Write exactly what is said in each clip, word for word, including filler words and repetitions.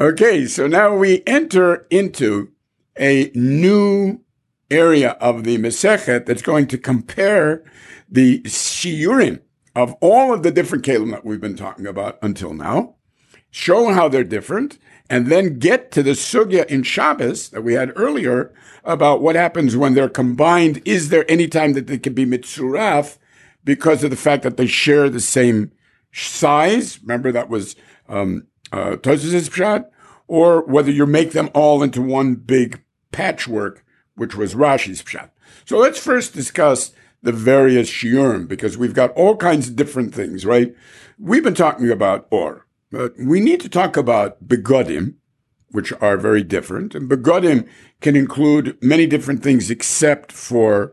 Okay, so now we enter into a new area of the Masechet that's going to compare the shiurim of all of the different kelim that we've been talking about until now, show how they're different, and then get to the sugya in Shabbos that we had earlier about what happens when they're combined. Is there any time that they can be mitzuraf because of the fact that they share the same size? Remember that was um, uh, Tosafos pshat, or whether you make them all into one big patchwork, which was Rashi's pshat. So let's first discuss the various shiurim, because we've got all kinds of different things, right? We've been talking about or, but we need to talk about begodim, which are very different. And begodim can include many different things except for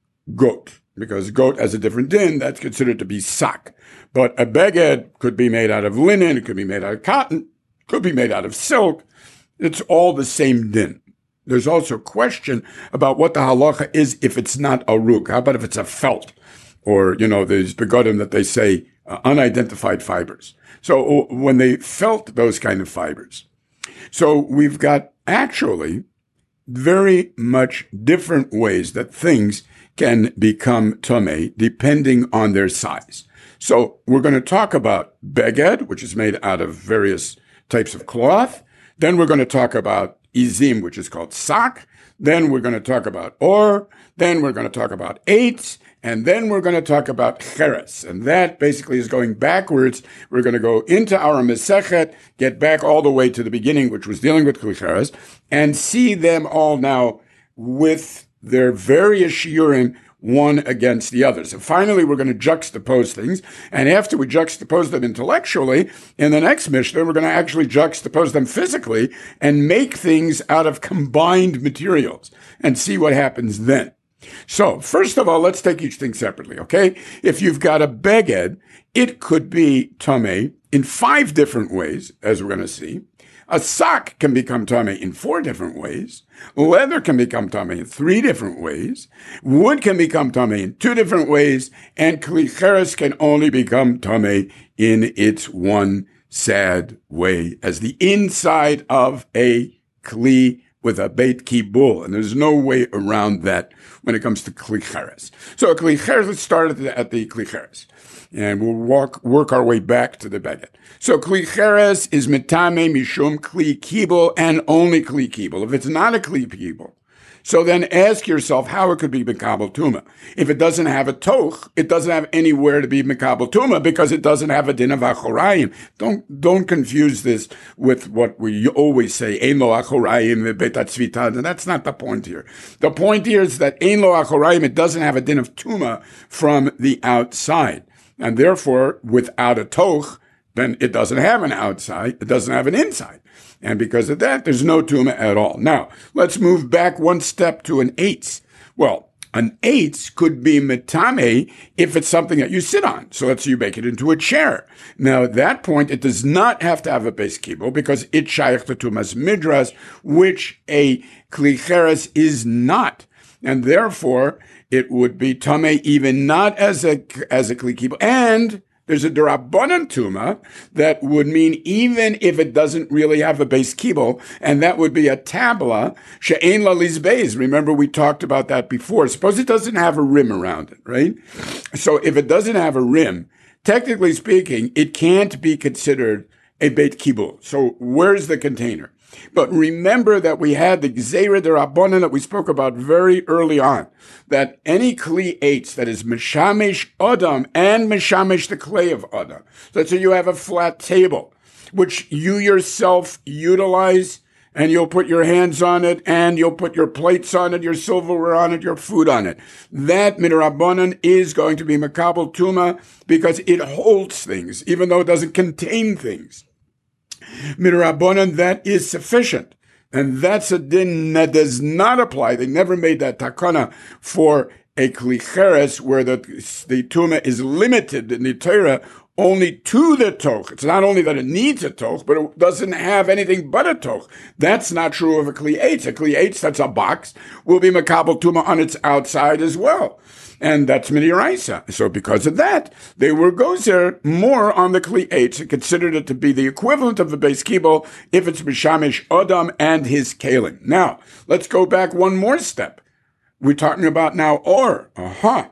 goat, because goat has a different din, that's considered to be sak. But a beged could be made out of linen, it could be made out of cotton, it could be made out of silk. It's all the same din. There's also a question about what the halacha is if it's not a rug. How about if it's a felt? Or, you know, there's begodim that they say uh, unidentified fibers. So when they felt those kind of fibers. So we've got actually very much different ways that things can become tamei depending on their size. So we're going to talk about beged, which is made out of various types of cloth. Then we're going to talk about izim, which is called sak. Then we're going to talk about or. Then we're going to talk about eitz. And then we're going to talk about cheres. And that basically is going backwards. We're going to go into our Masechet, get back all the way to the beginning, which was dealing with cheres, and see them all now with their various shiurim, one against the others. And finally, we're going to juxtapose things. And after we juxtapose them intellectually, in the next Mishnah, we're going to actually juxtapose them physically and make things out of combined materials and see what happens then. So, first of all, let's take each thing separately, okay? If you've got a beged, it could be tamei in five different ways, as we're going to see. A sak can become tamei in four different ways. Leather can become tamei in three different ways. Wood can become tamei in two different ways. And kli cheres can only become tamei in its one sad way, as the inside of a kli with a beit kibul, and there's no way around that when it comes to kli cheres. So kli cheres, let's start at the, at the kli cheres, and we'll walk, work our way back to the beged. So kli cheres is mitame mishum kli kibul and only kli kibul. If it's not a kli kibul, so then ask yourself how it could be mekabel tuma. If it doesn't have a toch, it doesn't have anywhere to be mekabel tuma because it doesn't have a din of achorayim. Don't don't confuse this with what we always say, ein lo achorayim v'beit hatzvita. And that's not the point here. The point here is that ein lo achorayim, it doesn't have a din of tuma from the outside, and therefore, without a toch, then it doesn't have an outside, it doesn't have an inside. And because of that, there's no tuma at all. Now, let's move back one step to an eitz. Well, an eitz could be metame if it's something that you sit on. So let's say you make it into a chair. Now, at that point, it does not have to have a base kibul because it's shaykh to tumas midras, which a kli cheres is not. And therefore, it would be tamei even not as a, as a kli kibul. And there's a D'Rabbanan tuma that would mean even if it doesn't really have a base kibul, and that would be a tabla she'ein la lizbeis. Remember, we talked about that before. Suppose it doesn't have a rim around it, right? So if it doesn't have a rim, technically speaking, it can't be considered a beit kibul. So where's the container? But remember that we had the Gzeira D'Rabbanan that we spoke about very early on, that any kli eitz that is meshamesh adam and meshamesh the clay of adam. So let's say you have a flat table, which you yourself utilize, and you'll put your hands on it, and you'll put your plates on it, your silverware on it, your food on it. That midrabbanan is going to be makabel tuma because it holds things, even though it doesn't contain things. Midrabbanan, that is sufficient. And that's a din that does not apply. They never made that takana for a kli cheres where the, the tuma is limited in the Torah only to the toch. It's not only that it needs a toch, but it doesn't have anything but a toch. That's not true of a kli eitz. A kli eitz that's a box will be makabel tuma on its outside as well. And that's midiraisa. So because of that, they were gozer more on the kli eitz and considered it to be the equivalent of the beis kibul if it's mishamish odam and his kalim. Now, let's go back one more step. We're talking about now or. Aha. Uh-huh.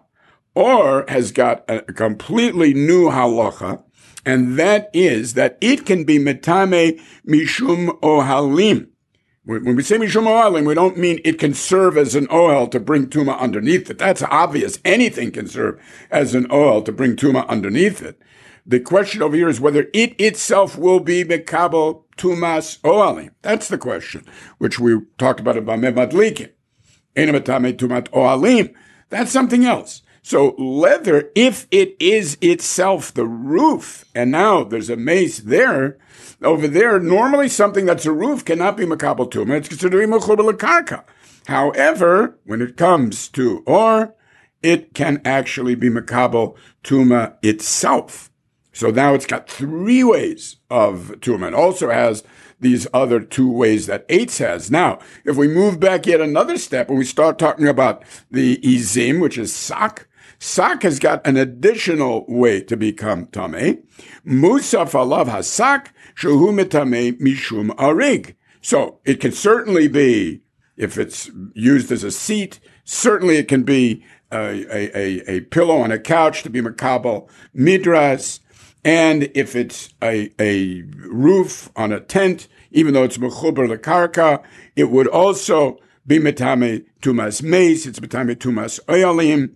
Or has got a completely new halacha, and that is that it can be metame mishum ohalim. When we say mishum ohalim, we don't mean it can serve as an ohel to bring tuma underneath it. That's obvious. Anything can serve as an ohel to bring tuma underneath it. The question over here is whether it itself will be mekabel tumas ohalim. That's the question, which we talked about about memadlikim. Ein metame tumat ohalim. That's something else. So leather, if it is itself the roof, and now there's a mace there, over there, normally something that's a roof cannot be makabel tuma. It's considered mechuber lekarka. However, when it comes to or, it can actually be makabel tuma itself. So now it's got three ways of tuma. It also has these other two ways that eitz has. Now, if we move back yet another step and we start talking about the izim, which is sak, sak has got an additional way to become tameh. Musaf alav hasak shehu metameh mishum arig. So it can certainly be, if it's used as a seat, certainly it can be a, a, a pillow on a couch to be makabel midras. And if it's a, a roof on a tent, even though it's mechuber lekarka, it would also be metame tumas mace, it's metame tumas oyalim.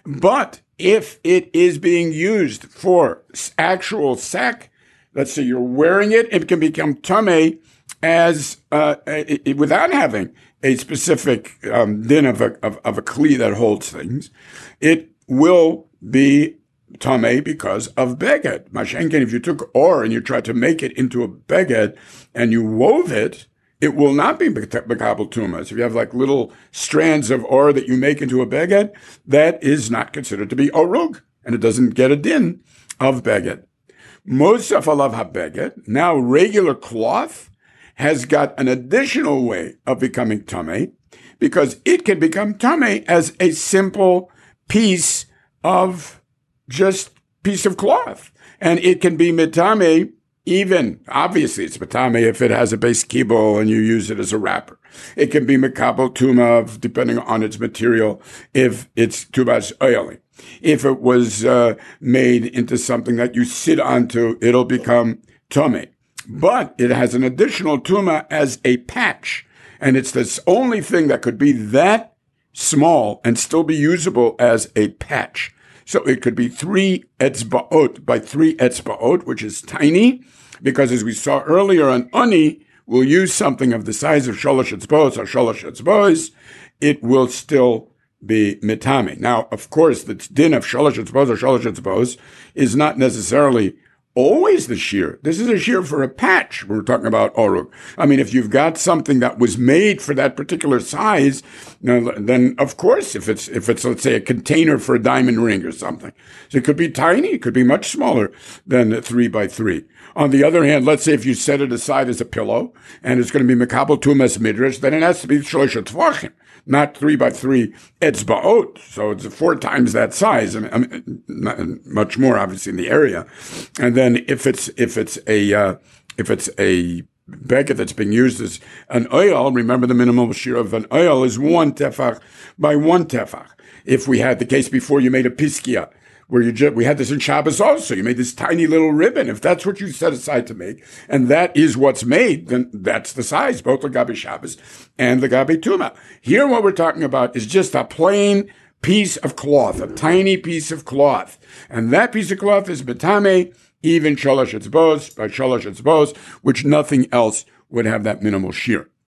But if it is being used for actual sack, let's say you're wearing it, it can become tameh as uh, a, a, without having a specific um, din of a, of, of a kli that holds things. It will be tameh because of beged. Mashenken, if you took or and you tried to make it into a beged and you wove it, it will not be mekabel tuma. So if you have like little strands of or that you make into a beged, that is not considered to be orug, and it doesn't get a din of beged. Mosaf alav ha-beged, now regular cloth, has got an additional way of becoming tameh, because it can become tameh as a simple piece of just piece of cloth. And it can be metame, even, obviously it's metame if it has a beis kibul and you use it as a wrapper. It can be mekabel tuma, depending on its material, if it's tumas oily. If it was uh, made into something that you sit onto, it'll become tameh. But it has an additional tuma as a patch. And it's the only thing that could be that small and still be usable as a patch. So it could be three etzba'ot by three etzba'ot, which is tiny, because as we saw earlier, an ani will use something of the size of shalosh etzba'os or shalosh etzba'os, it will still be mitame. Now, of course, the din of shalosh etzba'os or shalosh etzba'os is not necessarily always the shear. This is a shear for a patch. We're talking about orug. I mean, if you've got something that was made for that particular size, you know, then of course, if it's, if it's, let's say, a container for a diamond ring or something. So it could be tiny. It could be much smaller than a three by three. On the other hand, let's say if you set it aside as a pillow and it's going to be mekabel tumas midrash, then it has to be shlosh tvachim, not three by three etzba'ot. So it's four times that size. I mean, I mean not, much more obviously in the area. And then if it's, if it's a, uh, if it's a beged that's being used as an oil, remember the minimum shear of an oil is one tefach by one tefach. If we had the case before you made a piskia, where you just, we had this in Shabbos also. You made this tiny little ribbon. If that's what you set aside to make, and that is what's made, then that's the size, both the Gabi Shabbos and the Gabi Tuma. Here what we're talking about is just a plain piece of cloth, a tiny piece of cloth. And that piece of cloth is betame, even shalosh etzbos, by shalosh etzbos, which nothing else would have that minimal shear.